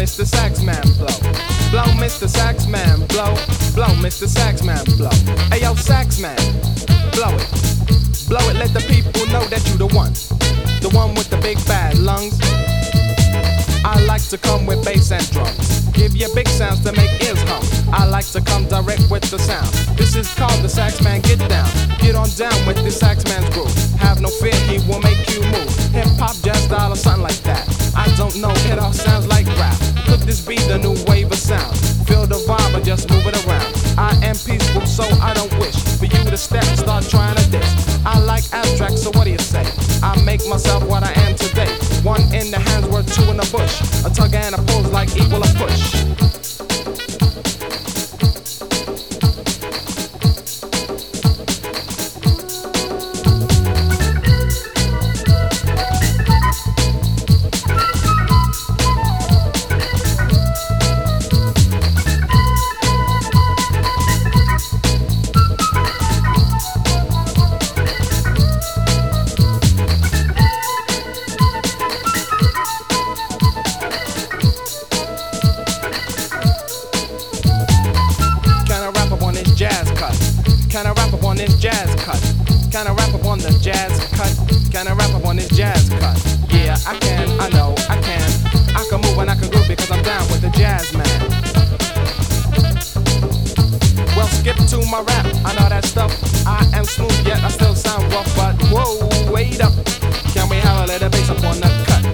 Mr. Saxman, blow. Blow, Mr. Saxman, blow. Blow, Mr. Saxman, blow. Ayo, Saxman, blow it. Blow it, let the people know that you the one. The one with the big bad lungs. I like to come with bass and drums. Give you big sounds to make ears hum. I like to come direct with the sound. This is called the Saxman Get Down. Get on down with the Saxman's groove. Have no fear, he will make you move. Hip hop, jazz style or something like that. I don't know, it all sounds like rap. Could this be the new wave of sound? Feel the vibe or just move it around. I am peaceful, so I don't wish for you to step, start trying to diss. I like abstract, so what do you say? I make myself what I am today. One in the hands worth two in the bush. A tug and a pulls like equal a push. Can I rap up on this jazz cut? Can I rap up on the jazz cut? Can I rap up on this jazz cut? Yeah, I can, I know, I can. I can move and I can groove because I'm down with the jazz man. Well, skip to my rap, I know that stuff. I am smooth yet I still sound rough, but whoa, wait up. Can we have a little bass up on the cut?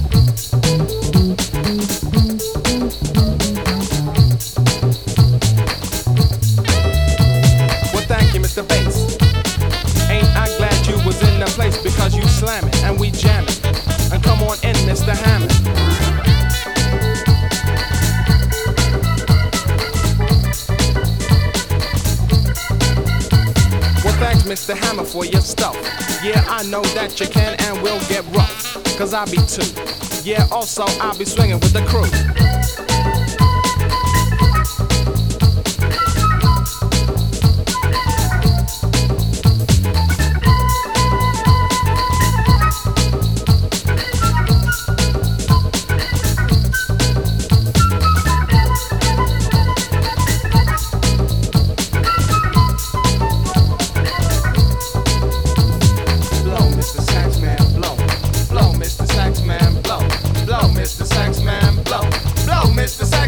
Mr. Bass, ain't I glad you was in the place because you slamming and we jamming. And come on in, Mr. Hammond. Well, thanks, Mr. Hammer, for your stuff. Yeah, I know that you can and will get rough, cause I be too. Yeah, also I'll be swinging with the crew. Mr.